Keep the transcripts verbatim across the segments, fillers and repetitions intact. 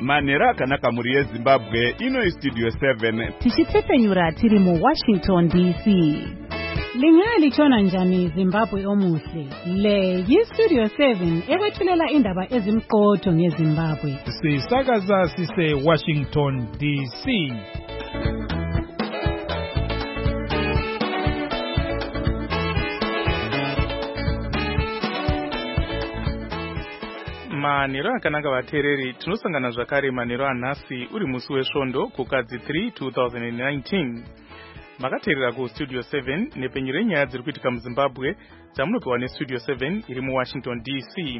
manhero akanaka muri yezimbabwe. Ino Studio seven tichitsepenyura tiri mu Washington D C. Lingali chona njani Zimbabwe omuhle. Le yi-Studio seven ekwethulela indaba ezimqotho ngeZimbabwe. Sisakaza sise Washington D C. Manhero akanaka vateereri, tinosangana zvakare manhero anhasi uri musi wesvondo kukadzi three two thousand nineteen. Makateerera ku Studio seven nepenyu renyaya dziri kuitika muZimbabwe dzamunopiwa neStudio seven iri muWashington D C.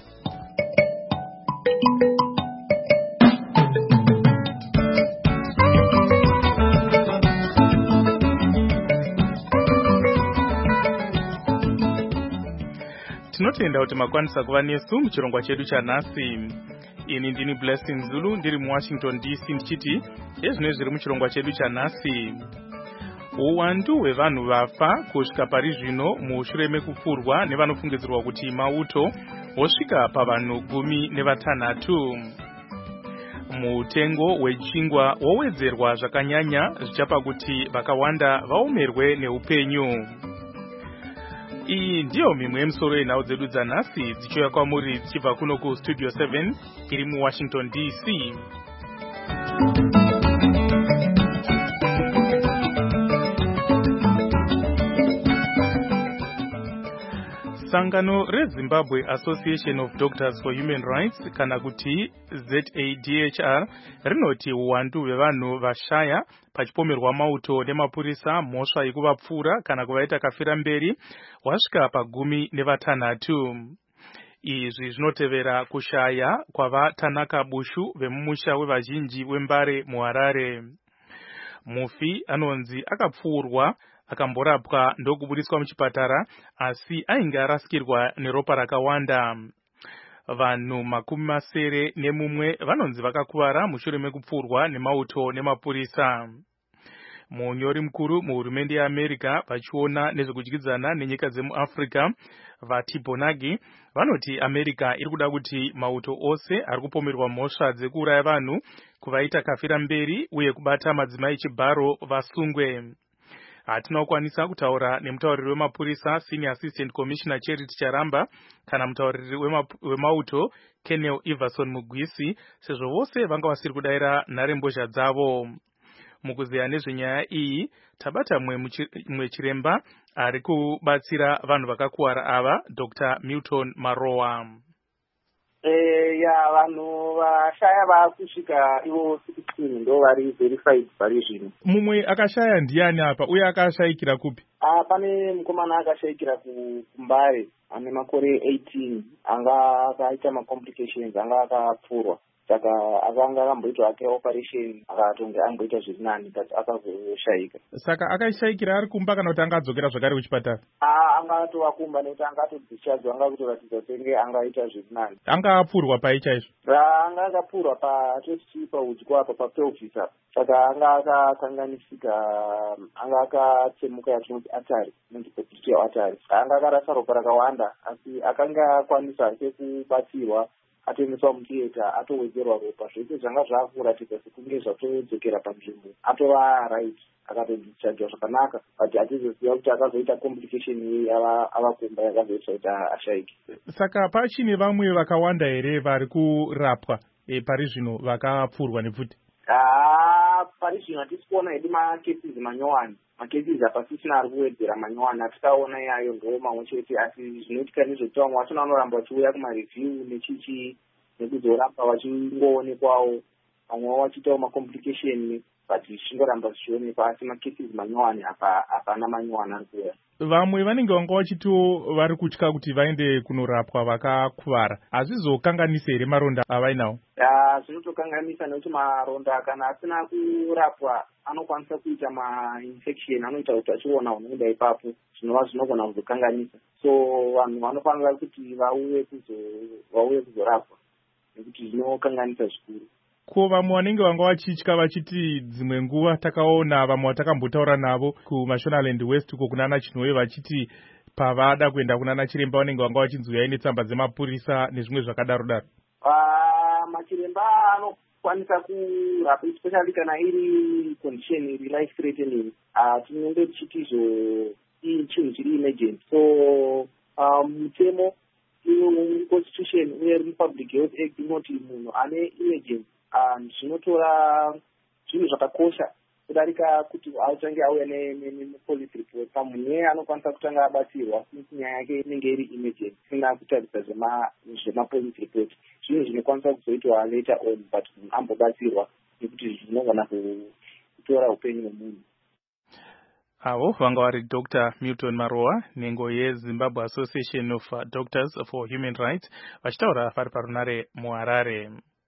Tinotenda kuti makwanisa kuva nesu muchirongwa chedu chanhasi. Ini ndini Blessing Zulu ndiri muWashington D C ndichiti ezvino zviri muchirongwa chedu chanhasi. Uwandu hwevanhu vafa kusvika pari zvino mushure mekupfurwa nevanofungidzirwa kuti mauto hosvika pavanhu gumi nevatanhatu. Mutengo wechingwa wowedzerwa zvakanyanya zvichapa kuti vakawanda vaomerwe neupenyu. Iyi ndiyo mimwe yemisoro yenhau dzedu dzanhasi dzichiuya kwamuri dzichibva kuno ku Studio seven iri muWashington D C. Sangano reZimbabwe Association of Doctors for Human Rights kana kuti Z A D H R rinoti uwandu hwevanhu vashaya pachipomerwa mauto nemapurisa mhosva yekuvapfura kana kuvaita kafira mberi wasvika pagumi nevatanhatu. Izvi zvinotevera kushaya kwavaTanaka Bushu vemumusha wevazhinji wembare muHarare. Mufi anonzi akapfuurwa akamborapwa ndokubudiswa muchipatara asi ainge arasikirwa neropa rakawanda. Vanhu makumi masere nemumwe vanonzi vakakuvara mushure mekupfurwa nemauto nemapurisa. Munyori mukuru muhurumende yeAmerica vachiona nezvekudyidzana nenyika dzemuAfrica vati Bonagi vanoti America iri kuda kuti mauto ose ari kupomerwa mhosva dzekuuraya vanhu, kuvaita kafira mberi uye kubata madzimai chibharo vasungwe. Hatina kukwanisa kutaura nemutauriri wemapurisa Senior Assistant Commissioner Charity Charamba kana mutauriri wemauto Kenel Iverson Mugwisi sezvo vose vanga vasiri kudaira nharembozha dzavo. Mukuzeya nezvenyaya iyi tabata mwe chiremba ari kubatsira vanhu vakakuwara ava, Doctor Milton Marowa. Eh ya vanhu vashaya vakusvika ivo sixteen ndo vari verified vari zvino. Mumwe akashaya ndiani apa uye akashayikira kupi? Ah pane mukomana akashayikira kuMbare ane makore eighteen anga akaita ma complications anga akapfurwa. Saka akanga akamboitwa ake operation akatonge angoita zvirinani kuti akazoshayika. Saka akashayikira ari kumba kana kuti anga adzokera zvakare kuchipatara? Ah anga atova kumba nekuti anga atodischarge anga kutoratidza senge angaita zvirinani. Anga apfurwa pai chaizvo? Anga akapfurwa pa chesti paudyi apa pa pelvis apa. Saka anga akakanganisika, anga akatsemuka yatinoti atari, nekuti atari. Anga akarasa ropa rakawanda asi akanga akwanisa kubatsirwa atoendeswa mutheater atowedzerwa ropa zvese zvanga zvakuratidza sekunge zvatodzokera panzvimbo atova right akatodischargewa zvakanaka but hatizoziva kuti akazoita complication yei avakumba yakazoita kuti ashayike. Saka pachine vamwe vakawanda here vari kurapwa e, pari zvino vakapfurwa nepfuti? Ah, pari zvino hatisi kuona hedu makesisi manyowani. Makesisi hapasisina ari kuwedzera manyowani, hatikaona yayo ndo mamwe chete asi zvinoitika nezvekuti vamwe vacho vanoramba vachiuya kumareview nechichi nekuzoramba vachingoonekwawo, vamwe vachiitawo macomplication but zvichingoramba zvichionekwa asi makesisi manyowani hapana manyowani ari kuuya. Vamwe vanenge vanga vachito vari kutya kuti vaende kunorapwa vakakuvara, hazvizokanganisa here maronda avainawo? Ya zvinotokanganisa nekuti maronda kana asina kurapwa anokwanisa kuita ma-infection, anoita kuti achiona unoenda ipapo zvinova zvinogona kuzokanganisa. So vanhu vanofanira kuti vauye vauye kuzorapwa nekuti zvinokanganisa zvikuru. Ko vamwe vanenge vanga vachitya vachiti dzimwe nguva takaona vamwe vatakambotaura navo kuMashonaland West uko kunana Chinhowe vachiti pavada kuenda kunana chiremba vanenge vanga vachinzi uyai netsamba dzemapurisa nezvimwe zvakadaro daro? Ah, machiremba kwanisa kurapa especially kana iri condition iri life threatening tinenge tichiti izvo chinhu chiri emergent. So mutemo constitution uye Republic Health Act inoti munhu ane emergency zvinotora zvinhu zvakakosha kudarika kuti autange auya nepolice report. Pamunhu iye anokwanisa kutanga abatsirwa nyaya yake inenge iri emergency sina kutarisa zvemapolice report, zvinhu zvinokwanisa kuzoitwa later on, but munhu ambobatsirwa nekuti zvinogona kutora upenyu hwemunhu. avo vanga vari Doctor Milton Maroa nengo yeZimbabwe Association of Doctors for Human Rights vachitaura vari parunare muHarare.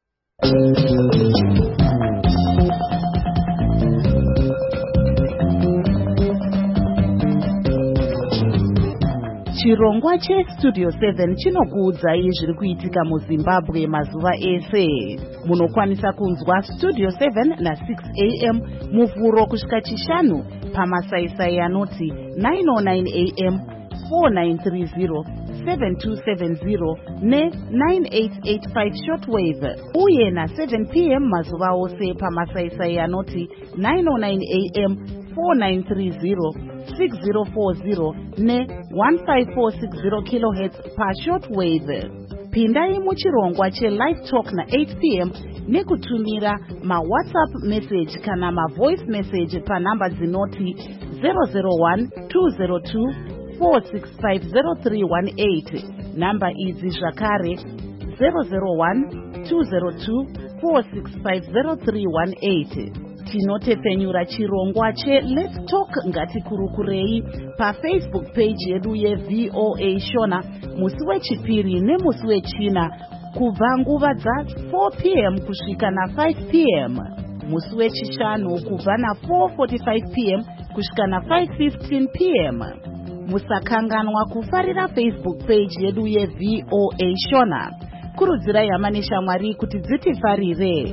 Chirongwa cheStudio seven chinokuudzai zviri kuitika muZimbabwe mazuva ese. Munokwanisa kunzwa Studio seven na six a m muvhuro kusvika chishanu pamasaisai anoti nine oh nine a m, four nine three zero, seven two seven zero ne nine eight eight five shortwave, uye na seven p m mazuva ose pamasaisai anoti nine oh nine a m, four nine three zero, six zero four zero ne one five four six zero kilohertz pa shortwave. Pindai muchirongwa che-live talk na eight p m nekutumira ma-WhatsApp message kana ma-voice message pa namba dzinoti zero zero one two zero two four six five zero three one eight. Namba idzi zvakare zero zero one two zero two four six five zero three one eight. Tinotepfenyura chirongwa che-Let's Talk Ngatikurukurei paFacebook page yedu ye-V O A Shona musi wechipiri nemusi wechina kubva nguva dza four p m kusvika na five p m, musi wechishanu kubva na four forty-five p m kusvika na five fifteen p m. Musakanganwa kufarira Facebook page yedu ye-V O A Shona. Kurudzirai hama neshamwari kuti dzitifarire.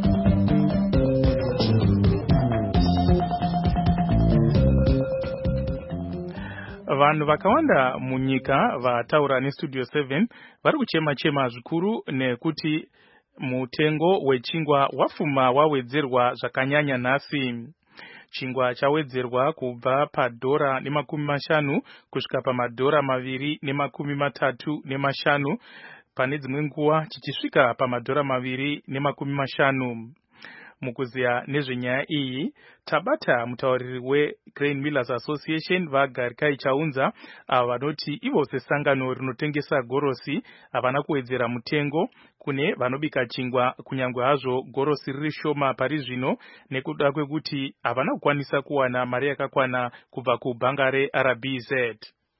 Vanhu vakawanda munyika vataura neStudio seven vari kuchema chema zvikuru nekuti mutengo wechingwa wafuma wawedzerwa zvakanyanya nhasi. Chingwa chawedzerwa kubva padhora nemakumi mashanu kusvika pamadhora maviri nemakumi matatu nemashanu, pane dzimwe nguva chichisvika pamadhora maviri nemakumi mashanu. Mukuziya nezvenyaya iyi tabata mutauriri weGrain Millers Association vaGarikai Chaunza, ava vanoti ivo sesangano rinotengesa gorosi havana kuwedzera mutengo kune vanobika chingwa, kunyangwe hazvo gorosi riri shoma pari zvino nekuda kwekuti havana kukwanisa kuwana mari yakakwana kubva kubhanga reR B Z.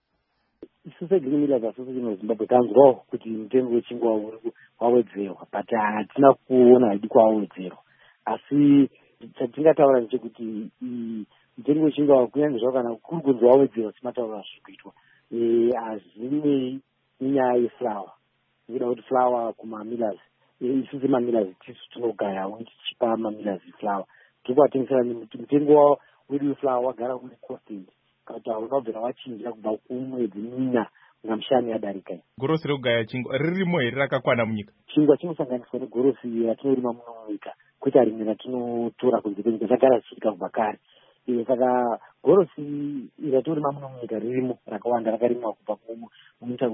Isu seGrain Millers Association of Zimbabwe tanzwawo kuti mutengo wechingwa wawedzerwa, but hatina kuona hadi kwawedzerwa. Asi chatingataura ndechekuti mutengo wechingwa kunyange zvavo kana kuri kunzi wawedzerwa timataura zvikuitwa hazvinei nenyaya yeflower. Nekuda kuti flower kumamillers, isu semamillers tisu tinogarawo tichipa mamillers flower, tikuvatengesera mutengo wedu weflower wagara uri constant, kuti haunobvera wachinja kubva kumwedzi mina ngamushani yadarika. Gorosi rekugaya chingwa ririmo here rakakwana munyika? Chingwa chinosanganiswa negorosi ratinorima muno munyika, kwete rimwe ratinotora kunze kwenyika, zvagara zvichiitika kubva kare. Saka gorosi ratorima muno munyika ririmo rakawanda, rakarimwa kubva kuwinter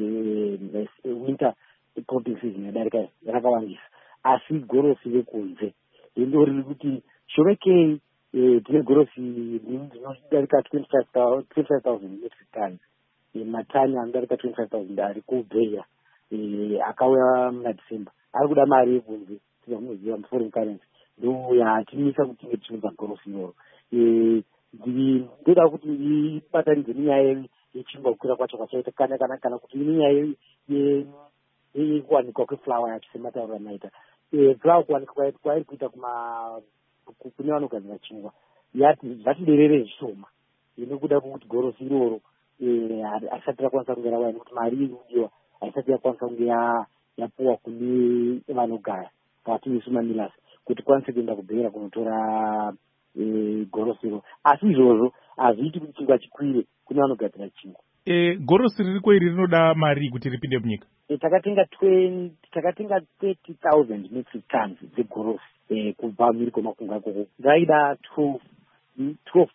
winter cropping season yadarika rakawandisa. Asi gorosi rekunze ndo riri kuti shomekei tine gorosi rinodarika twenty-five thousand metric tons, matani anodarika twenty-five thousand ari kubheya akauya muna December, ari kuda mari yekunze tinoziva foreign currency, ndo yatimisa kuti tinge tichibva gorosi iroro. Ndoda kuti ibatanidze nenyaya yechingwa kukwira kwacho kwachaita kana kana kana kuti nenyaya yekuwanikwa kweflower yacho semataurira maita. Flower kuwanikwa kwairi kuita kune vanogadzira chingwa zvatiderere zvishoma nekuda kwokuti gorosi iroro haisati yakwanisa kunge rawaya, nekuti mari iriudiwa haisati yakwanisa kunge yapuwa kune vanogaya pakati isu mamillers kuti kwanise kuenda kubhera kunotora gorosi iroro. Asi izvozvo hazviiti kuti chingwa chikwire kune vanogadzira chingwa. e, gorosi riri kwairi rinoda mari kuti ripinde munyika? E, takatenga takatenga thirty thousand metric tons dzegorosi e, kubva mhiri kwemakungwa ikoko zaida twelve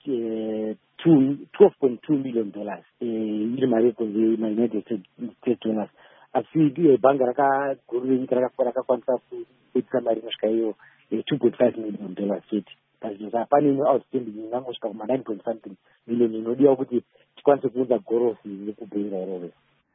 point two million dollars iri mari yekunze maunited states donors. Asi bhanga rakaguru renyika rakakwanisa kuitisa mari inosvika iyo two point five million dollars chete. Pazvinhu pane imwe outstanding ingangosvika kuma nine point something million inodiwa kuti tikwanise kuunza gorosi nekubhira irove.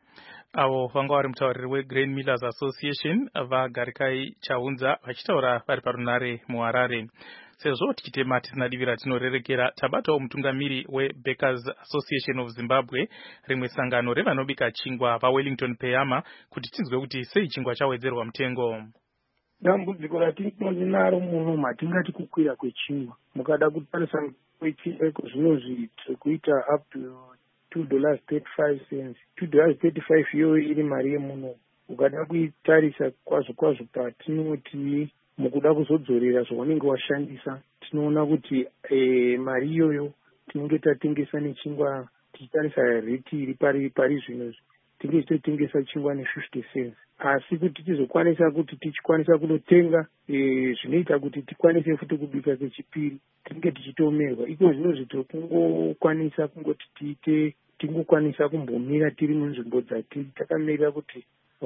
Avo vanga vari mutauriri weGrain Millers Association vaGarikai Chaunza vachitaura vari parunare muHarare. Sezvo tichitema tisina divi ratinorerekera, tabatawo mutungamiri weBakers Association of Zimbabwe, rimwe sangano revanobika chingwa paWellington Peyama, kuti tinzwe kuti sei chingwa chawedzerwa mutengo. Dambudziko ratinaro muno matingati kukwira kwechingwa. Mukada kutarisa kwechingwa zvinozvi kuita up to two dollars thirty-five cents. two dollars thirty-five iyo iri mari yemuno. Ukada kuitarisa kwazvo kwazvo patinoti mukuda kuzodzorera zvaunenge washandisa, tinoona kuti e, mari iyoyo tinenge tatengesa nechingwa tichitarisa reti iri pari pari zvino tinenge tichitengesa chingwa ne-fifty cents. Asi kuti tizokwanisa kuti tichikwanisa kunotenga e, zvinoita kuti tikwanise futi kubika kechipiri tinenge tichitomerwa. Iko zvinozvi tokungokwanisa kungoti tiite tingokwanisa kumbomira tiri munzvimbo dzatiri takamirira kuti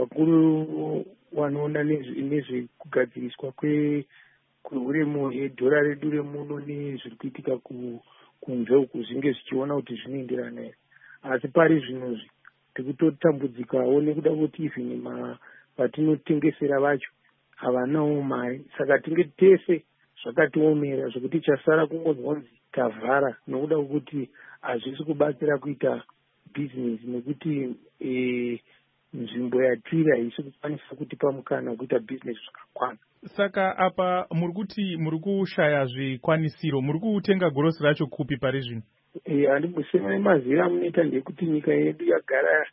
vakuru wanoona nezvekugadziriswa kweuremu hedhora redu remuno nezviri kuitika kunze uku zvinge zvichiona kuti zvinoenderana here. Asi pari zvinozvi tikutotambudzikawo nekuda kuti even vatinotengesera vacho havanawo mari. Saka tinge tese zvakatiomera zvokuti chasara kungonzwanzi tavhara nokuda kwokuti hazvisi kubatsira kuita bhizinesi nekuti e, nzvimbo yatiri haisi kukwanisa kutipa mukana kuita bhizinesi zvakakwana. Saka apa muri kuti muri kushaya zvikwanisiro, muri kutenga gorosi racho kupi pari zvino? E, handibusema nemazira amunoita ndekuti nyika yedu yagara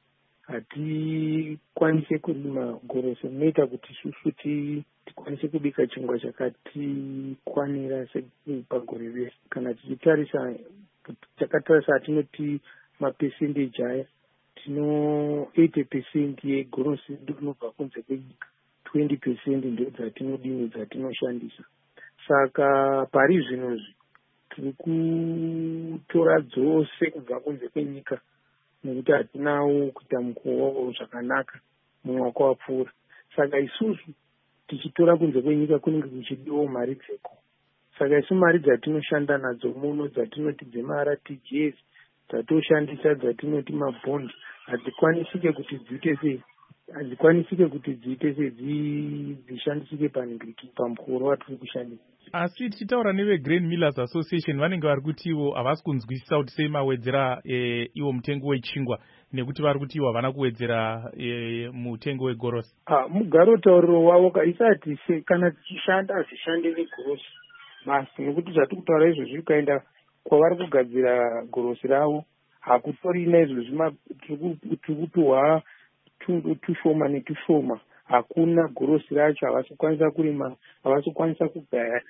hatikwanise kurima gorosi, munoita kuti susu tikwanise kubika chingwa chakatikwanira pagore rese. Kana tichitarisa takatarisa atinoti mapercentage aya tino eighty percent yegorosi ndinobva kunze kwenyika, twenty percent ndio dzatinodini dzatinoshandisa. Saka pari zvinozvi tiri kutora dzose kubva kunze kwenyika nekuti hatinawo kuita mukuwo zvakanaka mumwaka wapfuura. Saka isusu tichitora kunze kwenyika kunenge kuchidiwawo mari dzeko. Saka isu mari dzatinoshanda nadzo muno dzatinoti dzemara T G S dzatoshandisa dzatinoti mabhondi hadzikwanisike kuti dziite sei hadzikwanisike kuti dziite sei dzishandisike pamukoro watiri kushandisa. Asi tichitaura neveGrain Millers Association vanenge vari kuti ivo havasi kunzwisisa kuti sei mawedzera e, iwo mutengo wechingwa nekuti vari kuti ivo havana kuwedzera e, mutengo wegorosi. Ah, mugaro tauriro wavo kaisati kana tichishanda hazvishande negorosi masi nekuti zvatiri kutaura izvozvi ukaenda kwavari kugadzira gorosi ravo hakutorina izvozvi tiri kupiwa tundu tushoma netushoma. Hakuna gorosi racho havasi kukwanisa kurima, havasi kukwanisa kugaya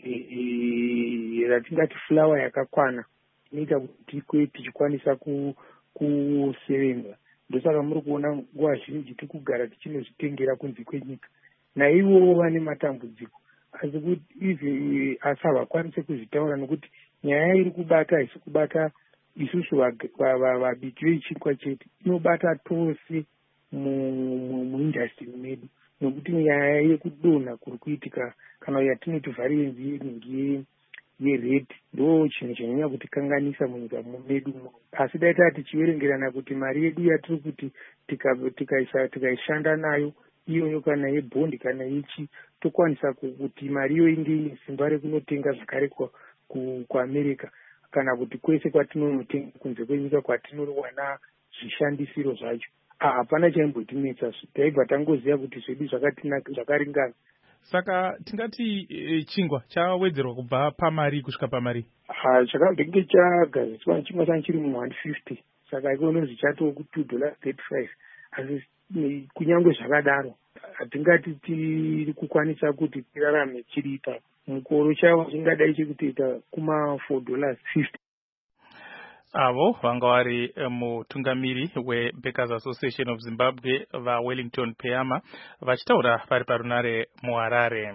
ratingati fulawa yakakwana inoita kuti tichikwanisa kusevenza. Ndosaka muri kuona nguva zhinji tiri kugara tichinozvitengera kunze kwenyika. Naivowo vane matambudziko asi kuti asi havakwanise kuzvitaura nekuti nyaya iri kubata haisi kubata isusu vabiki vechingwa chete, inobata tose muindastry medu nekuti nyaya yekudonha kuri kuitika kana yatinoti variance yeningi yerate ndo chinhu chanyanya kutikanganisa munyika medu. Asi dai taa tichiverengerana kuti mari yedu yatiri kuti tikaishanda nayo iyoyo kana yebhondi kana yechi tokwanisa kuti mari iyo inge ine simba rekunotenga zvakare kuamerica kana kuti kwese kwatinonotenga kunze kwenyika kwatinowana zvishandisiro zvacho. Hapana chaimbotinetsa, taibva tangoziva kuti zvedu zvakaringana. Saka tingati e, chingwa chawedzerwa kubva pamari kusvika pamari? Chakambenge chagadziswa chingwa changu chiri mu one fifty, saka ikonozi chatowo ku two dollars thirty-five. Asi kunyange zvakadaro hatingati tiri kukwanisa kuti tirarame chiri ipapo. Mukoro chavo chingadai chekutoita kuma four dollars fifty. avo vanga vari mutungamiri weBakers Association of Zimbabwe vaWellington Peyama vachitaura vari parunare muHarare.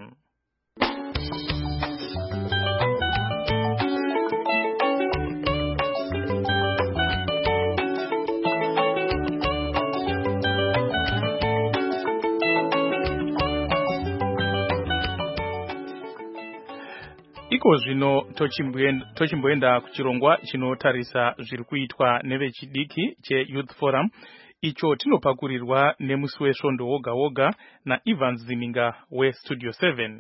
Iko zvino tochimboenda kuchirongwa chinotarisa zviri kuitwa nevechidiki cheYouth Forum, icho tinopakurirwa nemusi wesvondo woga woga naIvan Zininga weStudio seven.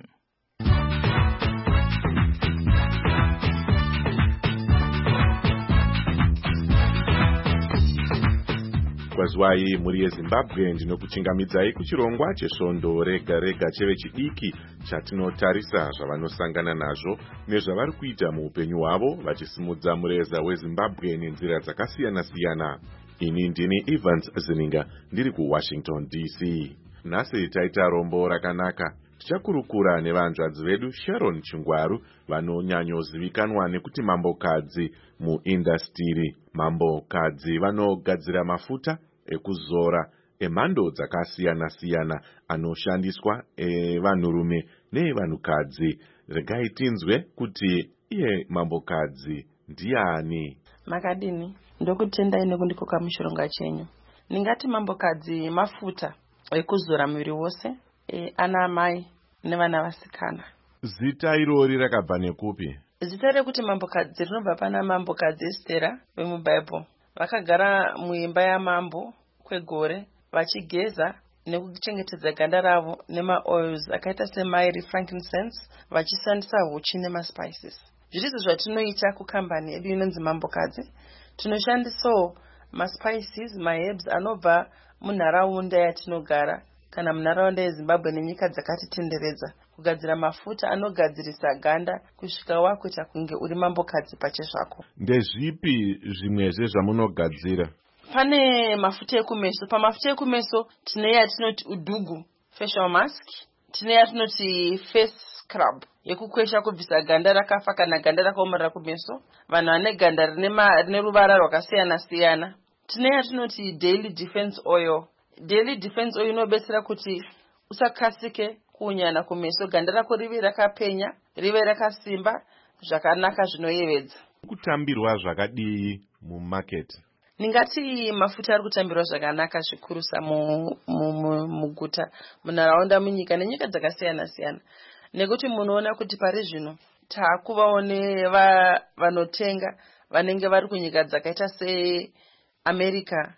Kwazwai muri yeZimbabwe ndinokuchingamidzai kuchirongwa chesvondo rega rega chevechidiki chatinotarisa zvavanosangana nazvo nezvavari kuita muupenyu hwavo vachisimudza mureza weZimbabwe nenzira dzakasiyana siyana. Ini ndini Evans Zininga ndiri kuWashington D C. Nhasi taita rombo rakanaka. Tichakurukura nevanzvadzi vedu Sharon Chingwaru vanonyanyozivikanwa nekuti mambokadzi muindastiri. Mambokadzi vanogadzira mafuta ekuzora emhando dzakasiyana siyana anoshandiswa evanhurume nevanhukadzi. Regai tinzwe kuti iye mambokadzi ndiani. Makadini ndokutendai nekundikoka muchironga chenyu. Ningati mambokadzi mafuta ekuzora muviri wose, e, ana amai nevana vasikana. Zita irori rakabva nekupi? Zita rekuti mambokadzi rinobva pana mambokadzi Estera vemubhaibheri. Vakagara muimba yamambo kwegore vachigeza nekuchengetedza ganda ravo nemaoils akaita semyrrh, frankincense, vachishandisa huchi nemaspices. Zvirizo zvatinoita kukambani yedu inonzi mambokadzi. Tinoshandisawo maspices, maherbs anobva munharaunda yatinogara kana munharaunda yeZimbabwe nenyika dzakatitenderedza kugadzira mafuta anogadzirisa ganda kusvika wakuita kunge uri mambokadzi pache zvako. Ndezvipi zvimwe zvezvamunogadzira? Pane mafuta ekumeso. Pamafuta ekumeso tine yatinoti udhugu facial mask, tine yatinoti face scrub yekukwesha kubvisa ganda rakafa kana ganda rakaomarara kumeso, vanhu vane ganda rine ruvara rwakasiyana siyana. Tine yatinoti daily defense oil. Daily defense oil inobetsera kuti usakasike kunyana kumeso, ganda rako rive rakapenya, rive rakasimba zvakanaka zvinoyevedza. Kutambirwa zvakadii mumarket? Ningati mafuta ari kutambirwa zvakanaka zvikurusa muguta, munharaunda, munyika nenyika dzakasiyana siyana. Nekuti munoona kuti pari zvino taakuvawo nevanotenga vanenge vari kunyika dzakaita seAmerica,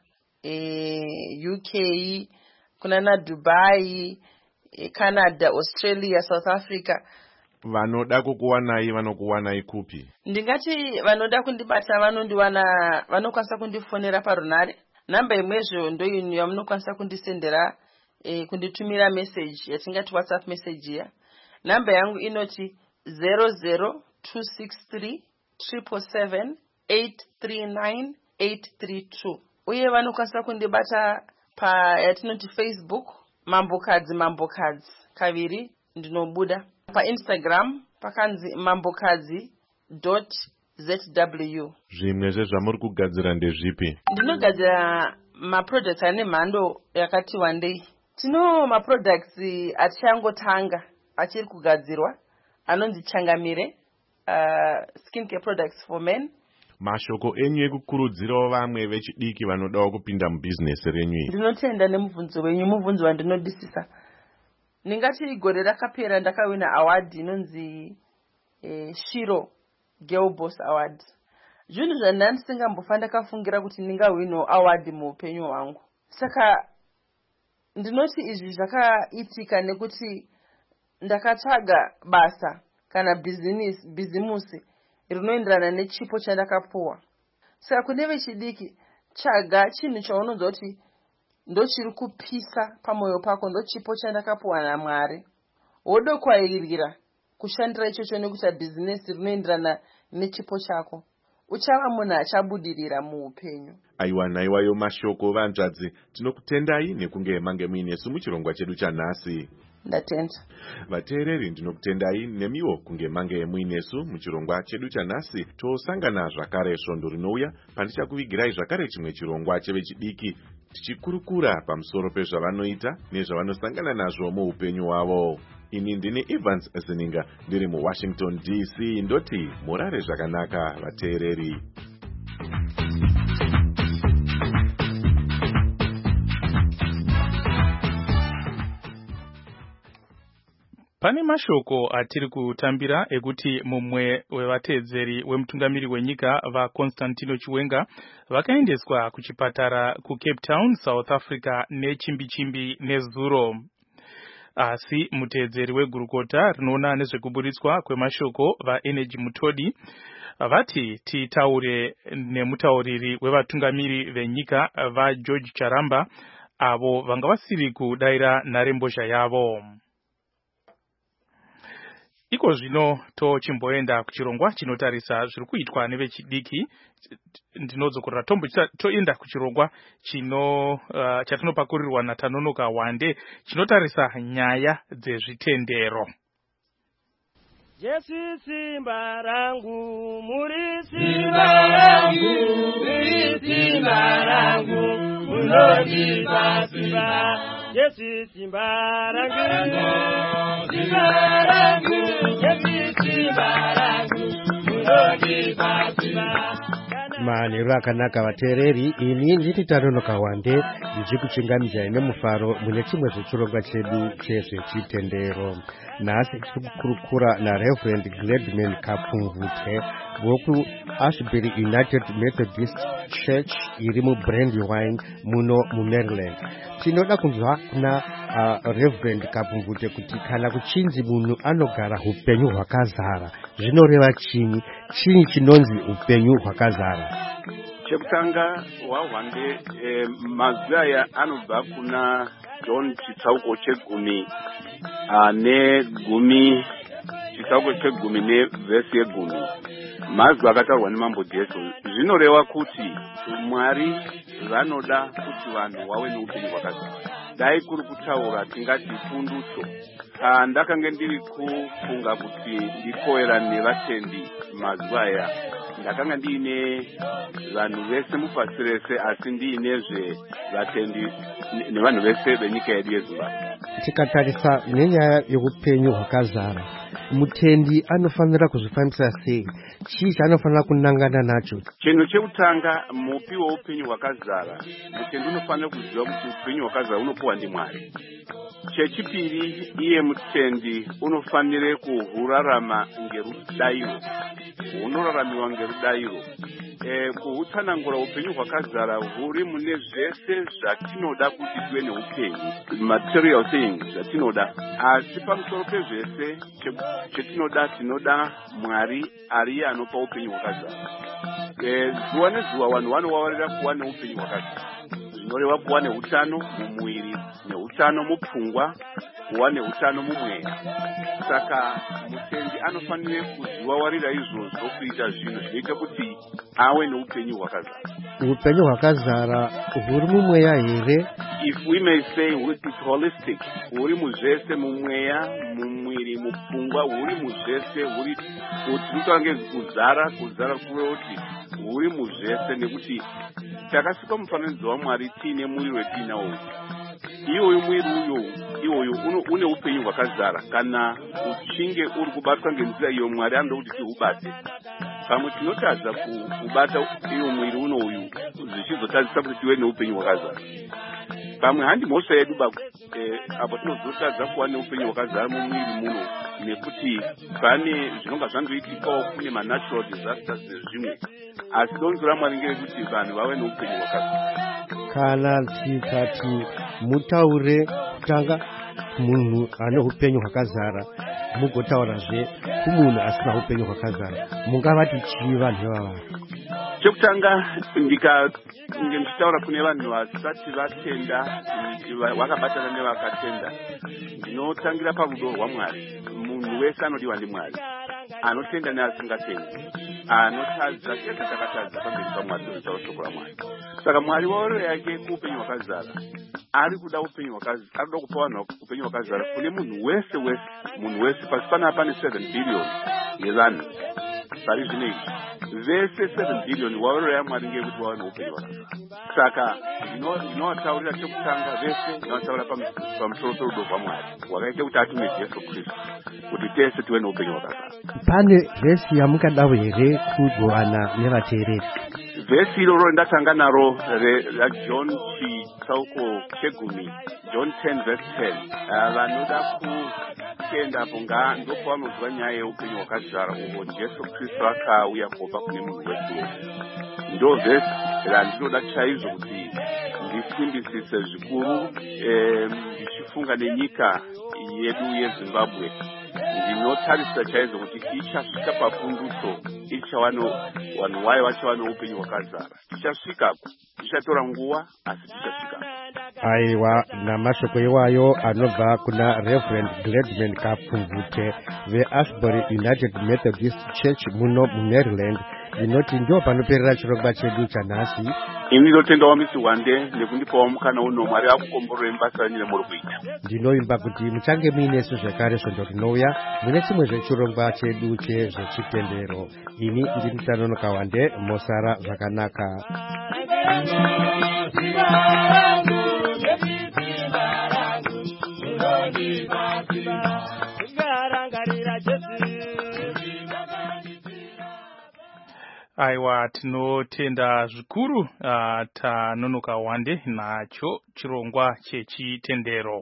e, U K, kuna na Dubai, e, Canada, Australia, South Africa. Vanoda kukuwanai vanokuwanai kupi? Ndingati vanoda kundibata vanondiwana, vanokwanisa kundifonera parunare. Namba imwezvo ndo ino yamunokwanisa kundisendera, e, kunditumira message yatingati WhatsApp message ya. Namba yangu inoti zero zero two six three seven seven eight three nine eight three two. Uye vanokwanisa kundibata pa yatinoti Facebook mambokadzi mambokadzi kaviri ndinobuda. Pa Instagram pakanzi mambokadzi dot z w. Zvimwe zvezvamuri kugadzira ndezvipi? Ndinogadzira maproducts ane mhando yakati wandei. Tino maproducts achangotanga achiri kugadzirwa anonzi Changamire, uh, skincare products for men. Mashoko enyu ekukurudzirawo vamwe vechidiki vanodawo kupinda mubusiness renyu. Ndinotenda nemubvunzo wenyu, mubvunzo wandinodisisa. Ningati gore rakapera ndakawina award inonzi eh, Shiro Girl Boss Award. Zvinhu zvandandisingambofa ndakafungira kuti ndingawina award muupenyu hwangu. Saka ndinoti izvi zvakaitika nekuti ndakatsvaga basa kana business bizimusi rinoenderana nechipo chandakapuwa. Saka kune vechidiki tsvaga chinhu chaunonzwa kuti ndochiri kupisa pamoyo pako, ndochipo chandakapuwa naMwari. Wodokwairira kushandira ichocho nekuita business rinoenderana nechipo chako. Uchava munhu achabudirira muupenyu. Aiwa naiwayo mashoko vanzvadzi, tinokutendai nekunge mange muinesu muchirongwa chedu chanhasi. ndatenda. Vateereri ndinokutendai nemiwo kunge mange muinesu muchirongwa chedu chanhasi. Tosangana zvakare svondo rinouya pandichakuvigirai zvakare chimwe chirongwa chevechidiki tichikurukura pamusoro pezvavanoita nezvavanosangana nazvo muupenyu hwavo. Ini ndini Evans Zininga ndiri muWashington D C ndoti murare zvakanaka vateereri. Pane mashoko atiri kutambira ekuti mumwe wevateedzeri wemutungamiri wenyika vaConstantino Chiwenga vakaendeswa kuchipatara kuCape Town, South Africa nechimbi-chimbi nezuro. Asi muteedzeri wegurukota rinoona nezvekuburitswa kwemashoko vaEnergy Mutodi vati titaure nemutauriri wevatungamiri venyika vaGeorge Charamba avo vanga vasiri kudaira nharembozha yavo. Iko zvino tochimboenda kuchirongwa chinotarisa zviri kuitwa nevechidiki. Ndinodzokorera tombo toenda kuchirongwa chino uh, chatinopakurirwa naTanonoka Wande chinotarisa nyaya dzezvitendero. Jesu simba rangu, muri simba rangu, muri simba rangu, munondipa simba. Jesu simba rangu, simba rangu, Jesu simba rangu, munondipa simba. Manheru akanaka vateereri, ini ndini Tanonoka Wande ndichikuchingamidzai nemufaro mune chimwe zvechirongwa chedu chezvechitendero. Nhasi tiri kukurukura naReverend Gladman Kapumvute woku Ashbury United Methodist Church iri muBrandywine muno muMaryland. Tinoda kunzwa kuna uh, Reverend Kapumvute kuti kana kuchinzi munhu anogara upenyu hwakazara zvinoreva chini, chini chinonzi upenyu hwakazara. Chekutanga waWande eh, mazwi aya anobva kuna John chitsauko chegumi uh, negumi chitsauko chegumi nevhesi yegumi. Mazwi akataurwa nemambo Jesu zvinoreva kuti Mwari vanoda kuti vanhu vave neupenyu hwakazara. Dai kuri kutaura tingati pundutso. Uh, ndakanga ndiri kufunga kuti ndikoerane nevatendi mazwi aya. Ndakanga ndiine vanhu vese mupasi rese asi ndiinezve vatendi nevanhu vese venyika yedu yeZimbabwe. Tikatarisa nenyaya yeupenyu hwakazara, mutendi anofanira kuzvifambisa sei? Chii chaanofanira kunangana nacho? Chinhu chekutanga, mupi weupenyu hwakazara, mutendi unofanira kuziva kuti upenyu hwakazara unopiwa ndiMwari. Chechipiri, iye mutendi unofanire kuhurarama ngerudairo, hunoraramiwa ngerudairo. E, kuhutsanangura upenyu hwakazara huri mune zvese zvatinoda kuti tive neupenyu, material things zvatinoda. Asi pamusoro pezvese chetinoda, tinoda Mwari ariye anopa upenyu hwakazara. E, zuva nezuva vanhu vanovavarira kuva neupenyu hwakazara. Zvinoreva kuva neutano mumwiri, neutano mupfungwa, kuva neutano mumweya. Saka mutendi anofanire kuzviwawarira izvozvo kuita zvinhu zvinoita kuti ave neupenyu hwakazara. Upenyu hwakazara huri mumweya here? If we may say it's holistic, huri muzvese, mumweya, mumwiri, mupfungwa, huri muzvese, huri kuti kuzara, kuzara kuve kuti huri muzvese, nekuti takasika mufananidzo waMwari tiine mwiri wetinawo. Iwoyo mwiri uyo iwoyo une upenyu hwakazara. Kana uchinge uri kubatwa ngenzira iyo Mwari anoda kuti tiubate, pamwe tinotadza kubata iyo mwiri uno uyu zvichizotadzisa kuti tive neupenyu hwakazara. Pamwe handi mhosva yedu eh, apo tinozotadza kuva neupenyu hwakazara mumwiri muno, nekuti pane zvinonga zvandoitikawo kune manatural disasters nezvimwe. Asi donzo raMwari ngerekuti vanhu vave neupenyu hwakazara. Kana tikati mutaure kutanga munhu ane upenyu hwakazara mugotaurazve kumunhu asina upenyu hwakazara, mungavati chii vanhu ivava? Chekutanga ndika ndichitaura kune vanhu vasati vatenda vakabatana nevakatenda, ndinotangira parudo rwaMwari. Munhu wese anodiwa ndiMwari, anotenda neasingatendi, anotadza chese chakatadza pamberi paMwari ndotaura shoko raMwari. saka Mwari waoro yake kuupenyu hwakazara ari kuda upenyu hwakazara ari kuda kupa vanhu upenyu hwakazara kune munhu wese wese munhu wese pasi panapa pane seven billion yevanhu pari zvino izvi vese seven billion waoro yaMwari ngekuti vawane upenyu hwakazara. Saka ndinotaurira chekutanga vese ndinotaura pamusoro perudo rwaMwari hwakaita kuti atume Jesu Kristu kuti tese tive neupenyu hwakazara. Pane vhesi yamukadawo here kugovana nevateereri? Vhesi iroro ndatanga naro raJohn chitsauko chegumi, John ten verse ten. Vanoda kutendapo ndopavanonzwa nyaya yeupenyu hwakazara uho Jesu Kristu akauya kupa kune munhu wese wese. Ndo vhesi randinoda chaizvo kuti ndisimbisise zvikuru ndichifunga nenyika yedu yeZimbabwe. Ndinotarisa chaizvo kuti ichasvika papundutso ichawano vanhu vayo vachawano upenyu hwakazara. Tichasvikako tichatora nguva asi tichasvikako. Aiwa, namashoko iwayo anobva kuna Reverend Gladman Kapfumvute veAsbury United Methodist Church muno muMaryland. Ndinoti ndio panoperera chirongwa chedu chanhasi. Ini ndotendawo misi wande nekundipawo mukana uno Mwari akukomborera basa ranyine muri kuita. Ndinoimba kuti muchange muinesu zvekare svondo rinouya mune chimwe zvechirongwa chedu chezvechitendero. Ini ndini Tanonoka Wande, mosara zvakanaka. Aiwa, tinotenda zvikuru uh, Tanonoka Wande nacho chirongwa chechitendero.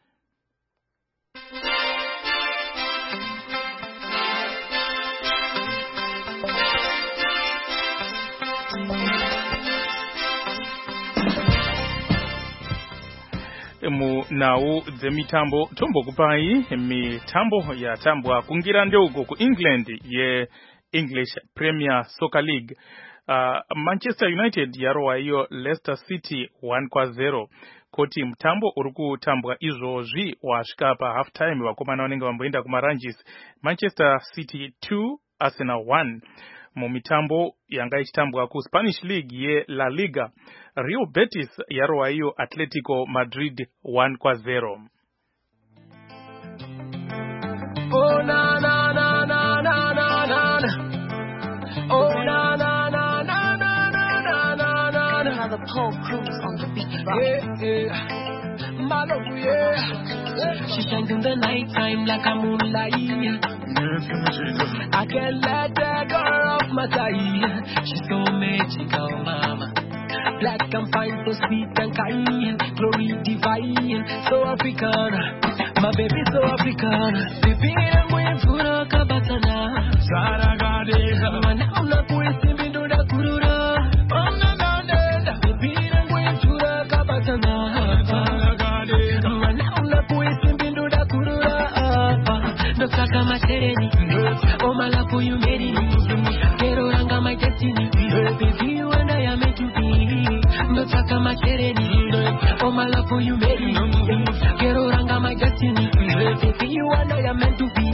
Munhau dzemitambo tombokupai mitambo yatambwa kungira ndeuko kuEngland ye English Premier Soccer League. Uh, Manchester United yarowa iyo Leicester City one kwa zero. Koti mtambo uri kutambwa izvozvi wasvika pa half time vakomana vanenge vamboenda kumaranjis. Manchester City two Arsenal one. Mumitambo yanga ichitambwa ku Spanish League ye La Liga, Real Betis yarowa iyo Atletico Madrid one kwa zero. Oh na na na na na na na. Oh na na na na na na na na. Another Paul Cruz on the beat. Yeah, yeah. My love, yeah. She shines in the night time like a moonlight. I can't let that girl off my side. She's so magical, mama. Black and fine, so sweet and kind. Glory divine, so African. My baby so African. Baby, I'm going for a kabatana. Saragade. Man, I'm not wasting me do the kurura. Oh, no, no, no. Baby, I'm going for a kabatana. Saragade. Man, I'm not wasting me do the kurura. No saka masereni. Oh, my love for you made it. Kero ranga my destiny. Baby, you and I are meant to be. No saka masereni. Oh, my love for you made it. Kero ranga my destiny. Baby, you and I are meant to be.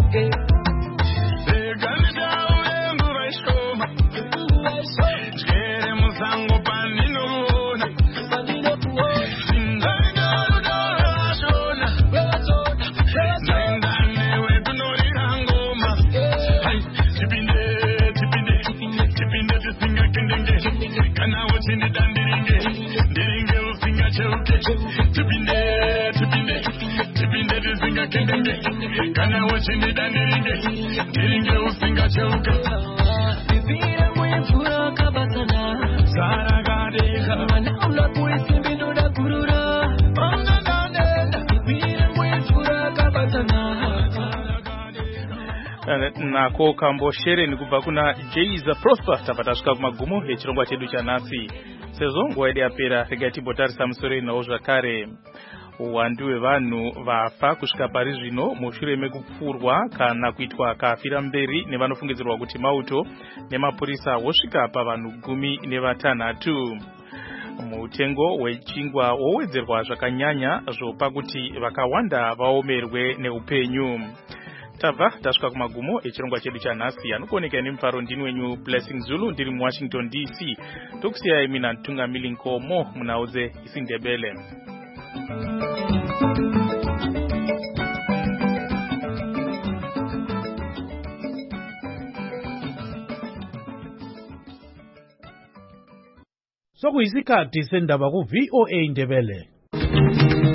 Kana wachini dandiringe ndiringe usinga cheuke bibira mwefura kabatana saragade mana ula kuisimbi ndoda kurura ona nane bibira mwefura kabatana nako kamboshere nikubva kuna Jaiza Prosper tapatasvika kumagumo echirongwa chedu chanhasi. Sezvo nguva yedu yapera regai timbotarisa musoro nawo zvakare. Uwandu hwevanhu vafa kusvika pari zvino mushure mekupfurwa kana kuitwa kafira mberi nevanofungidzirwa kuti mauto nemapurisa wosvika pavanhu gumi nevatanhatu. Mutengo wechingwa wowedzerwa zvakanyanya zvopa kuti vakawanda vaomerwe neupenyu. tabva tasvika kumagumo echirongwa chedu chanhasi. Anokuoneka nemufaro ndini wenyu Blessing Zulu ndiri muWashington D C. Tokusiyai mina Ntungamili Nkomo munhaudze isiNdebele. Sokuyisikhathi sendaba ku V O A Ndebele.